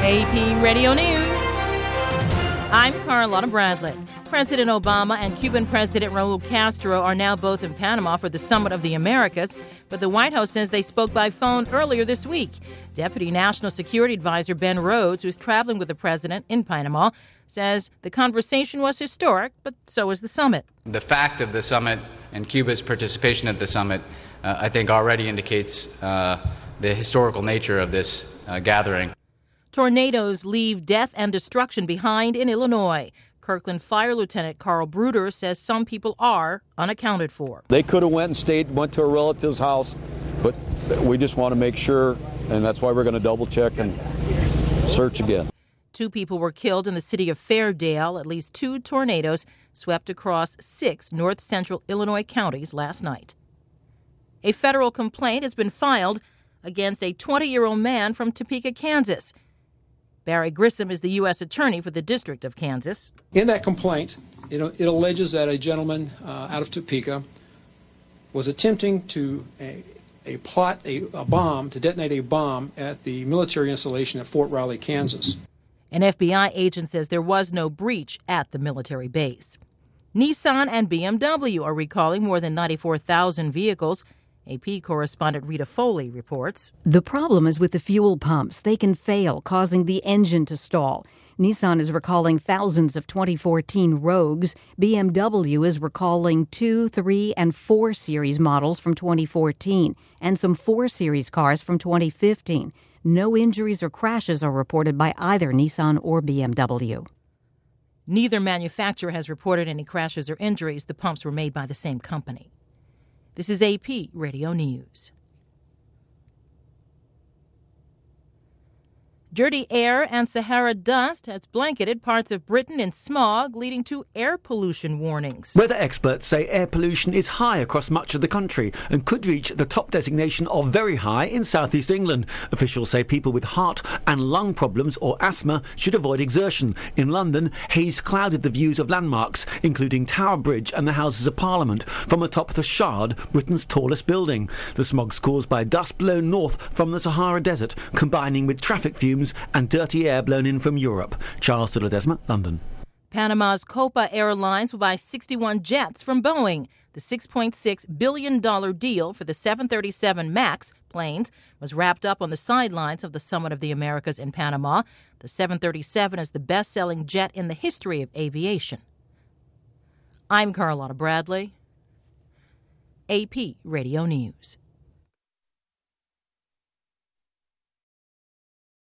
AP Radio News. I'm Carlotta Bradley. President Obama and Cuban President Raul Castro are now both in Panama for the Summit of the Americas, but the White House says they spoke by phone earlier this week. Deputy National Security Advisor Ben Rhodes, who's traveling with the president in Panama, says the conversation was historic, but so was the summit. The fact of the summit and Cuba's participation at the summit, I think, already indicates the historical nature of this gathering. Tornadoes leave death and destruction behind in Illinois. Kirkland Fire Lieutenant Carl Bruder says some people are unaccounted for. They could have went to a relative's house, but we just want to make sure, and that's why we're going to double check and search again. 2 people were killed in the city of Fairdale. At least 2 tornadoes swept across 6 north-central Illinois counties last night. A federal complaint has been filed against a 20-year-old man from Topeka, Kansas. Barry Grissom is the U.S. Attorney for the District of Kansas. In that complaint, it alleges that a gentleman out of Topeka was attempting to plot a bomb, to detonate a bomb at the military installation at Fort Riley, Kansas. An FBI agent says there was no breach at the military base. Nissan and BMW are recalling more than 94,000 vehicles. AP correspondent Rita Foley reports. The problem is with the fuel pumps. They can fail, causing the engine to stall. Nissan is recalling thousands of 2014 Rogues. BMW is recalling 2, 3, and 4 Series models from 2014 and some 4 Series cars from 2015. No injuries or crashes are reported by either Nissan or BMW. Neither manufacturer has reported any crashes or injuries. The pumps were made by the same company. This is AP Radio News. Dirty air and Sahara dust has blanketed parts of Britain in smog, leading to air pollution warnings. Weather experts say air pollution is high across much of the country and could reach the top designation of very high in southeast England. Officials say people with heart and lung problems or asthma should avoid exertion. In London, haze clouded the views of landmarks, including Tower Bridge and the Houses of Parliament, from atop the Shard, Britain's tallest building. The smog's caused by dust blown north from the Sahara Desert, combining with traffic fumes and dirty air blown in from Europe. Charles de Ledesma, London. Panama's Copa Airlines will buy 61 jets from Boeing. The $6.6 billion deal for the 737 MAX planes was wrapped up on the sidelines of the Summit of the Americas in Panama. The 737 is the best-selling jet in the history of aviation. I'm Carlotta Bradley, AP Radio News.